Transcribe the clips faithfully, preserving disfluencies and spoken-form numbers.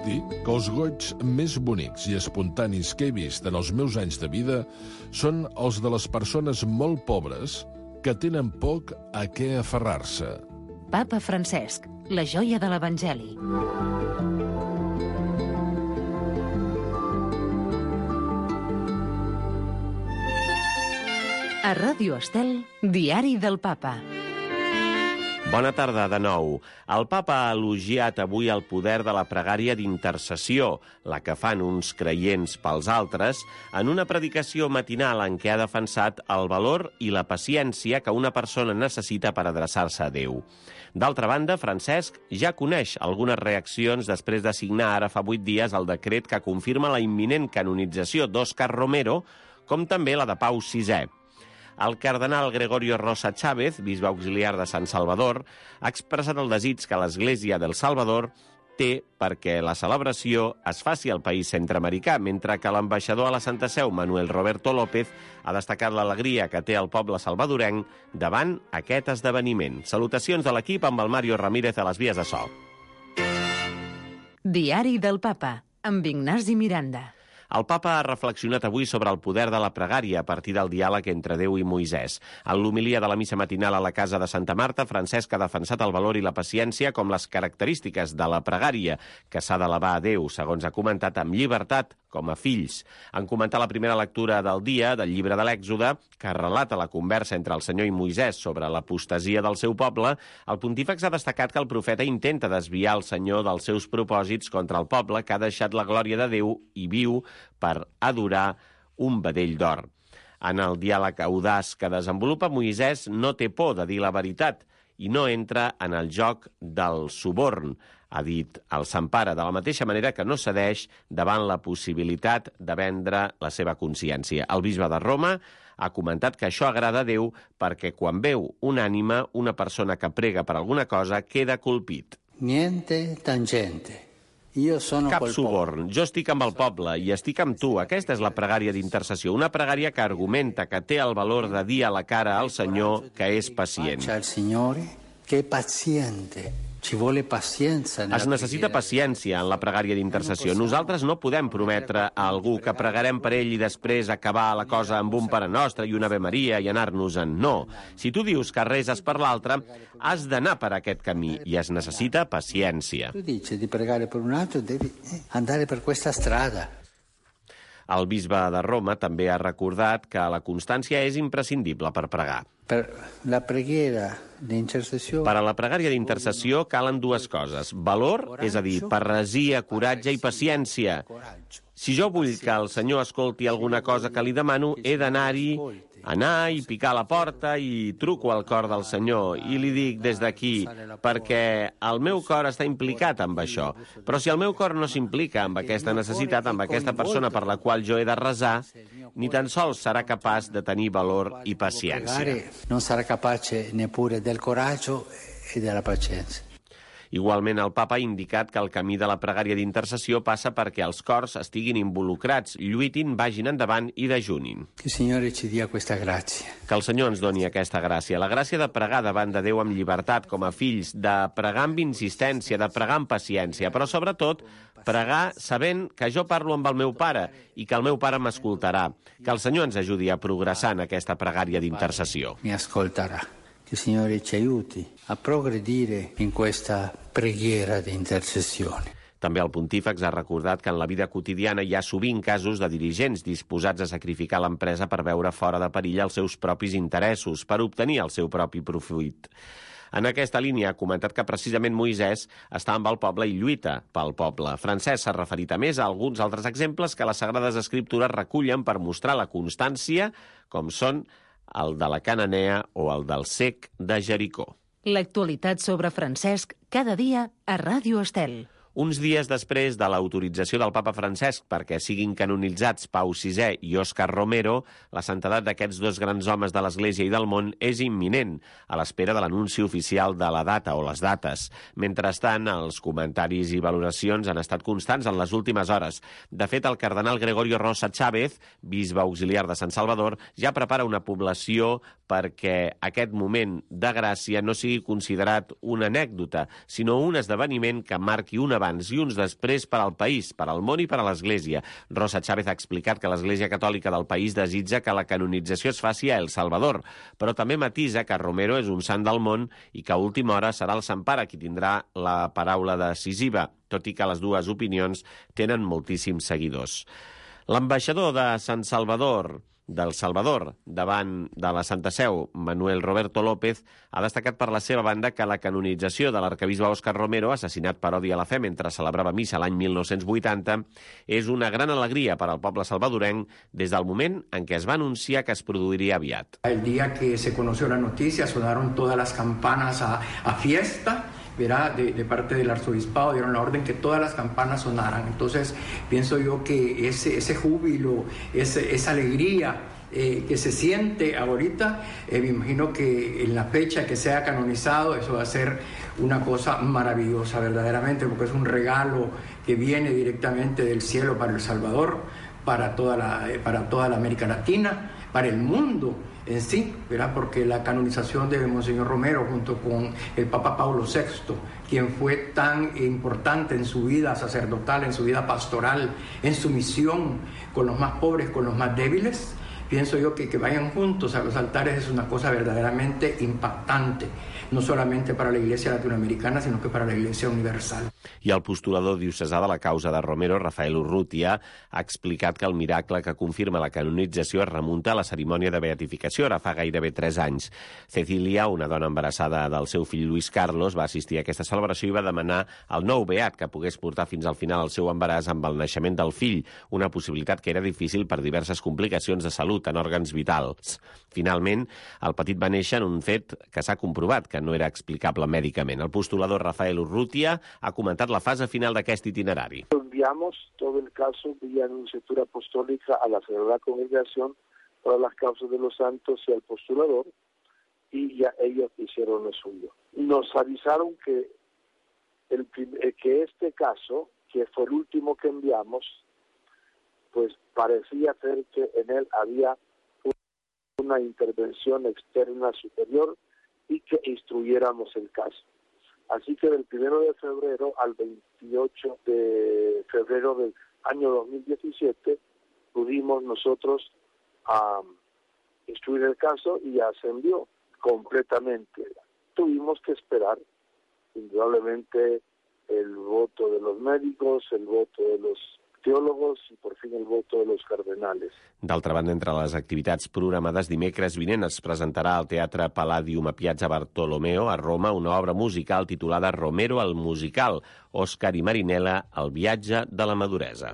dir que els goigs més bonics i espontanis que he vist en els meus anys de vida són els de les persones molt pobres que tenen poc a què aferrar-se. Papa Francesc, la joia de l'Evangeli. A Ràdio Estel, Diari del Papa. Bona tarda de nou. El papa ha elogiat avui el poder de la pregària d'intercessió, la que fan uns creients pels altres, en una predicació matinal en què ha defensat el valor i la paciència que una persona necessita per adreçar-se a Déu. D'altra banda, Francesc ja coneix algunes reaccions després de signar ara fa vuit dies el decret que confirma la imminent canonització d'Òscar Romero, com també la de Pau sisè. El cardenal Gregorio Rosa Chávez, bisbe auxiliar de Sant Salvador, ha expressat el desig que l'Església del Salvador té perquè la celebració es faci al país centreamericà, mentre que l'ambaixador a la Santa Seu, Manuel Roberto López, ha destacat l'alegria que té el poble salvadorenc davant aquest esdeveniment. Salutacions de l'equip amb el Mario Ramírez a les vies de so. Diari del Papa, amb Ignasi Miranda. El papa ha reflexionat avui sobre el poder de la pregària a partir del diàleg entre Déu i Moisès. En l'homilia de la missa matinal a la casa de Santa Marta, Francesc ha defensat el valor i la paciència com les característiques de la pregària, que s'ha d'elevar a Déu, segons ha comentat, amb llibertat, com a fills. En comentar la primera lectura del dia del llibre de l'Èxode, que relata la conversa entre el Senyor i Moisès sobre l'apostasia del seu poble, el pontífex ha destacat que el profeta intenta desviar el Senyor dels seus propòsits contra el poble que ha deixat la glòria de Déu i viu per adorar un vedell d'or. En el diàleg audaç que desenvolupa, Moisès no té por de dir la veritat i no entra en el joc del suborn, ha dit el Sant Pare, de la mateixa manera que no cedeix davant la possibilitat de vendre la seva consciència. El bisbe de Roma ha comentat que això agrada a Déu perquè quan veu una ànima, una persona que prega per alguna cosa, queda colpit. Niente tangente. Io sono Cap suborn. Jo estic amb el poble i estic amb tu. Aquesta és la pregària d'intercessió. Una pregària que argumenta que té el valor de dir a la cara al Senyor que és pacient. Al Signore che è paziente. Ci vuole pacienza. Es necessita paciència en la pregària d'intercessió. Nosaltres no podem prometre a algú que pregarem per ell i després acabar la cosa amb un Pare Nostre i una Ave Maria i anar-nos-en. No. Si tu dius que reses per l'altre, has d'anar per aquest camí i es necessita paciència. Tu dici di pregare per un altro, devi andare per questa strada. El bisbe de Roma també ha recordat que la constància és imprescindible per pregar. Per la preghiera d'intercessió... Per a la pregària d'intercessió calen dues coses. Valor, és a dir, parresia, coratge i paciència. Si jo vull que el Senyor escolti alguna cosa que li demano, he d'anar-hi, anar i picar a la porta i truco al cor del Senyor i li dic des d'aquí, perquè el meu cor està implicat amb això. Però si el meu cor no s'implica amb aquesta necessitat, amb aquesta persona per la qual jo he de resar, ni tan sols serà capaç de tenir valor i paciència. Non sarà capace neppure del coraggio e della pazienza. Igualment, el papa ha indicat que el camí de la pregària d'intercessió passa perquè els cors estiguin involucrats, lluitin, vagin endavant i dejunin. Que el Senyor ci dia questa grazia. Que el Senyor ens doni aquesta gràcia. La gràcia de pregar davant de Déu amb llibertat, com a fills, de pregar amb insistència, de pregar amb paciència, però sobretot pregar sabent que jo parlo amb el meu pare i que el meu pare m'escoltarà. Que el Senyor ens ajudi a progressar en aquesta pregària d'intercessió. Mi ascoltarà. Che il Signore ci aiuti a progredire in questa preghiera di intercessione. També el pontífex ha recordat que en la vida quotidiana hi ha sovint casos de dirigents disposats a sacrificar l'empresa per veure fora de perill els seus propis interessos, per obtenir el seu propi profit. En aquesta línia ha comentat que precisament Moisès està amb el poble i lluita pel poble. Francesc s'ha referit a més a alguns altres exemples que les Sagrades Escriptures recullen per mostrar la constància, com són el de la Cananea o el del cec de Jericó. L'actualitat sobre Francesc cada dia a Ràdio Estel. Uns dies després de l'autorització del papa Francesc perquè siguin canonitzats Pau sisè i Òscar Romero, la santedat d'aquests dos grans homes de l'Església i del món és imminent, a l'espera de l'anunci oficial de la data o les dates. Mentrestant, els comentaris i valoracions han estat constants en les últimes hores. De fet, el cardenal Gregorio Rosa Chávez, bisbe auxiliar de Sant Salvador, ja prepara una població perquè aquest moment de gràcia no sigui considerat una anècdota, sinó un esdeveniment que marqui un abans abans i uns després per al país, per al món i per a l'Església. Rosa Chávez ha explicat que l'Església Catòlica del país desitja que la canonització es faci a El Salvador, però també matisa que Romero és un sant del món i que a última hora serà el Sant Pare qui tindrà la paraula decisiva, tot i que les dues opinions tenen moltíssims seguidors. L'ambaixador de Sant Salvador, del Salvador, davant de la Santa Seu, Manuel Roberto López, ha destacat per la seva banda que la canonització de l'arquebisbe Òscar Romero, assassinat per odi a la fe mentre celebrava missa l'any mil nou-cents vuitanta, és una gran alegria per al poble salvadorenc des del moment en què es va anunciar que es produiria aviat. El dia que se conoció la noticia sonaron todas las campanas a, a fiesta. Verá, de, de parte del arzobispado dieron la orden que todas las campanas sonaran. Entonces pienso yo que ese, ese júbilo, ese, esa alegría eh, que se siente ahorita, eh, me imagino que en la fecha que sea canonizado eso va a ser una cosa maravillosa verdaderamente, porque es un regalo que viene directamente del cielo para El Salvador, para toda la, para toda la América Latina, para el mundo en sí, ¿verdad? Porque la canonización de Monseñor Romero junto con el Papa Pablo sexto, quien fue tan importante en su vida sacerdotal, en su vida pastoral, en su misión con los más pobres, con los más débiles, pienso yo que que vayan juntos a los altares es una cosa verdaderamente impactante, no solamente para la Iglesia latinoamericana, sino que para la Iglesia universal. I el postulador diocesà de la causa de Romero, Rafael Urrutia, ha explicat que el miracle que confirma la canonització es remunta a la cerimònia de beatificació, ara fa gairebé tres anys. Cecília, una dona embarassada del seu fill Luis Carlos, va assistir a aquesta celebració i va demanar al nou beat que pogués portar fins al final el seu embaràs amb el naixement del fill, una possibilitat que era difícil per diverses complicacions de salut en òrgans vitals. Finalment, el petit va néixer en un fet que s'ha comprovat que no era explicable mèdicament. El postulador Rafael Urrutia ha comentat la fase final d'aquest itinerari. Enviamos todo el caso vía Nunciatura Apostólica a la Sagrada Congregación para las causas de los santos y al postulador, y ya ellos hicieron lo suyo. Nos avisaron que, el, que este caso, que fue el último que enviamos, pues parecía ser que en él había una intervención externa superior y que instruyéramos el caso. Así que del primero de febrero al veintiocho de febrero del año dos mil diecisiete pudimos nosotros um, instruir el caso y ya se envió completamente. Tuvimos que esperar, indudablemente, el voto de los médicos, el voto de los teòlogos i, per fi, el voto de los cardenales. D'altra banda, entre les activitats programades, dimecres vinent es presentarà al Teatre Palladium a Piazza Bartolomeo, a Roma, una obra musical titulada Romero el musical, Òscar i Marinella, el viatge de la maduresa.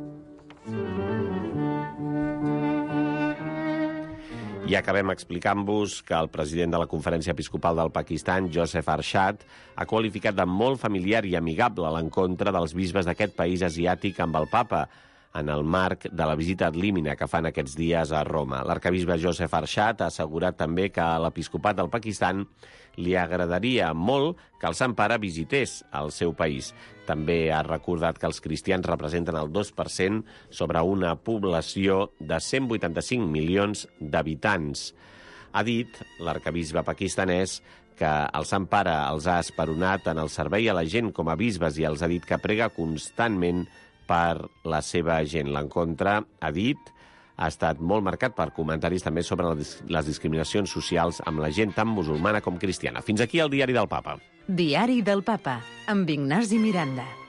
I acabem explicant-vos que el president de la Conferència Episcopal del Pakistan, Joseph Arshad, ha qualificat de molt familiar i amigable l'encontre dels bisbes d'aquest país asiàtic amb el papa en el marc de la visita ad limina que fan aquests dies a Roma. L'arquebisbe Joseph Arshad ha assegurat també que a l'episcopat del Pakistan li agradaria molt que el Sant Pare visités el seu país. També ha recordat que els cristians representen el dos per cent sobre una població de cent vuitanta-cinc milions d'habitants. Ha dit l'arquebisbe pakistanès que el Sant Pare els ha esperonat en el servei a la gent com a bisbes i els ha dit que prega constantment per la seva gent. L'encontre, ha dit, ha estat molt marcat per comentaris també sobre les discriminacions socials amb la gent tant musulmana com cristiana. Fins aquí el Diari del Papa. Diari del Papa, amb Ignasi Miranda.